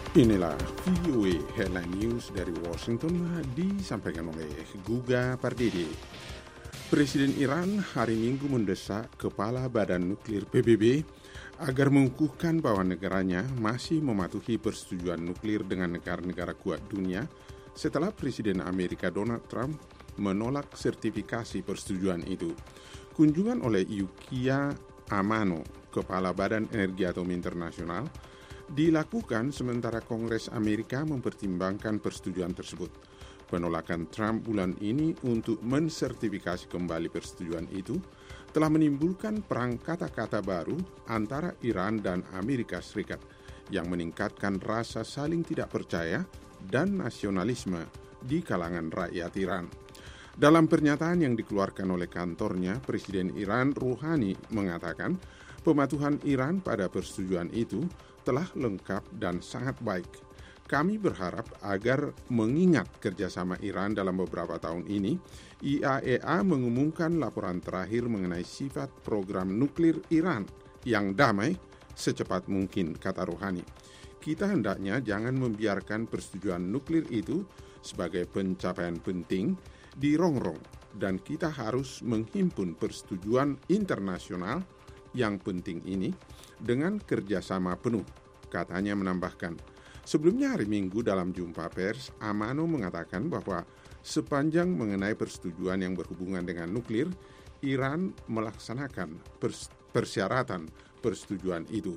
Inilah VOA Headline News dari Washington disampaikan oleh Guga Pardede. Presiden Iran hari Minggu mendesak Kepala Badan Nuklir PBB agar mengukuhkan bahwa negaranya masih mematuhi persetujuan nuklir dengan negara-negara kuat dunia setelah Presiden Amerika Donald Trump menolak sertifikasi persetujuan itu. Kunjungan oleh Yukiya Amano, Kepala Badan Energi Atom Internasional, dilakukan sementara Kongres Amerika mempertimbangkan persetujuan tersebut. Penolakan Trump bulan ini untuk mensertifikasi kembali persetujuan itu telah menimbulkan perang kata-kata baru antara Iran dan Amerika Serikat yang meningkatkan rasa saling tidak percaya dan nasionalisme di kalangan rakyat Iran. Dalam pernyataan yang dikeluarkan oleh kantornya, Presiden Iran Rouhani mengatakan pematuhan Iran pada persetujuan itu telah lengkap dan sangat baik. Kami berharap agar mengingat kerjasama Iran dalam beberapa tahun ini, IAEA mengumumkan laporan terakhir mengenai sifat program nuklir Iran yang damai secepat mungkin, kata Rouhani. Kita hendaknya jangan membiarkan persetujuan nuklir itu sebagai pencapaian penting dirongrong, dan kita harus menghimpun persetujuan internasional yang penting ini dengan kerjasama penuh, katanya menambahkan. Sebelumnya hari Minggu dalam jumpa pers, Amano mengatakan bahwa sepanjang mengenai persetujuan yang berhubungan dengan nuklir, Iran melaksanakan persyaratan persetujuan itu.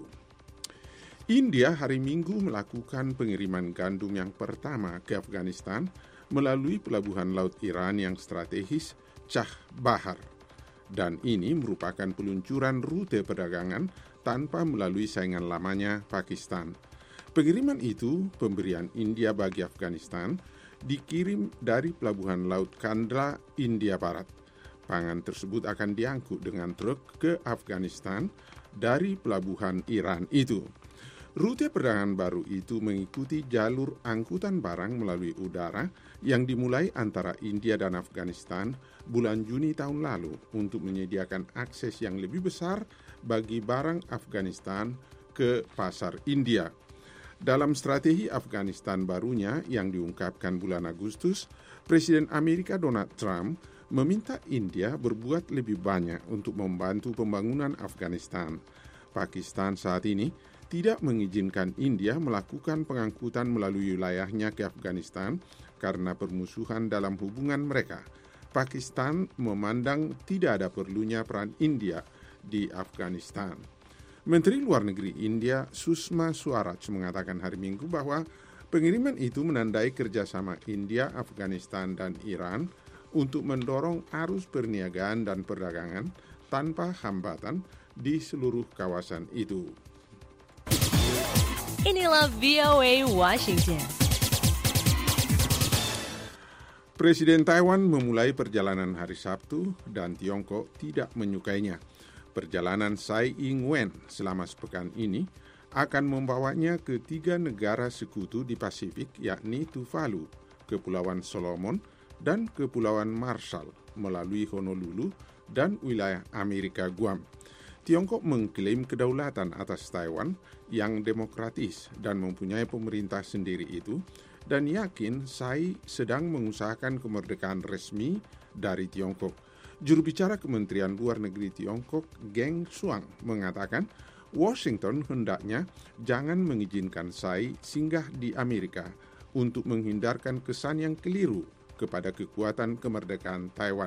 India hari Minggu melakukan pengiriman gandum yang pertama ke Afghanistan melalui pelabuhan laut Iran yang strategis Chah Bahar. Dan ini merupakan peluncuran rute perdagangan tanpa melalui saingan lamanya Pakistan. Pengiriman itu, pemberian India bagi Afghanistan, dikirim dari pelabuhan laut Kandla, India Barat. Pangan tersebut akan diangkut dengan truk ke Afghanistan dari pelabuhan Iran itu. Rute perdagangan baru itu mengikuti jalur angkutan barang melalui udara yang dimulai antara India dan Afghanistan bulan Juni tahun lalu untuk menyediakan akses yang lebih besar bagi barang Afghanistan ke pasar India. Dalam strategi Afghanistan barunya yang diungkapkan bulan Agustus, Presiden Amerika Donald Trump meminta India berbuat lebih banyak untuk membantu pembangunan Afghanistan. Pakistan saat ini tidak mengizinkan India melakukan pengangkutan melalui wilayahnya ke Afghanistan karena permusuhan dalam hubungan mereka. Pakistan memandang tidak ada perlunya peran India di Afghanistan. Menteri Luar Negeri India Sushma Swaraj mengatakan hari Minggu bahwa pengiriman itu menandai kerjasama India, Afghanistan, dan Iran untuk mendorong arus perniagaan dan perdagangan tanpa hambatan di seluruh kawasan itu. Inilah VOA Washington. Presiden Taiwan memulai perjalanan hari Sabtu dan Tiongkok tidak menyukainya. Perjalanan Tsai Ing-wen selama sepekan ini akan membawanya ke 3 negara sekutu di Pasifik, yakni Tuvalu, Kepulauan Solomon, dan Kepulauan Marshall melalui Honolulu dan wilayah Amerika Guam. Tiongkok mengklaim kedaulatan atas Taiwan yang demokratis dan mempunyai pemerintah sendiri itu, dan yakin Tsai sedang mengusahakan kemerdekaan resmi dari Tiongkok. Juru bicara Kementerian Luar Negeri Tiongkok, Geng Shuang, mengatakan Washington hendaknya jangan mengizinkan Tsai singgah di Amerika untuk menghindarkan kesan yang keliru kepada kekuatan kemerdekaan Taiwan.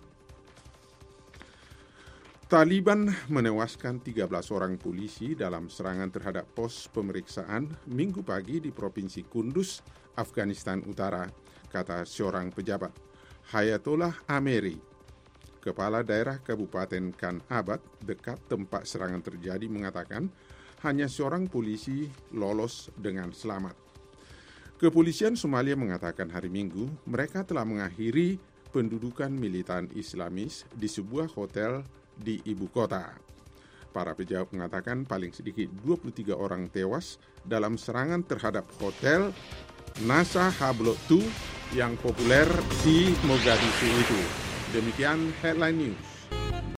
Taliban menewaskan 13 orang polisi dalam serangan terhadap pos pemeriksaan Minggu pagi di Provinsi Kunduz, Afghanistan Utara, kata seorang pejabat. Hayatollah Ameri, kepala daerah Kabupaten Kan Abad dekat tempat serangan terjadi, mengatakan hanya seorang polisi lolos dengan selamat. Kepolisian Somalia mengatakan hari Minggu mereka telah mengakhiri pendudukan militan Islamis di sebuah hotel di ibu kota. Para pejabat mengatakan paling sedikit 23 orang tewas dalam serangan terhadap hotel Nasa Hablo II yang populer di Mogadishu itu. Demikian Headline News.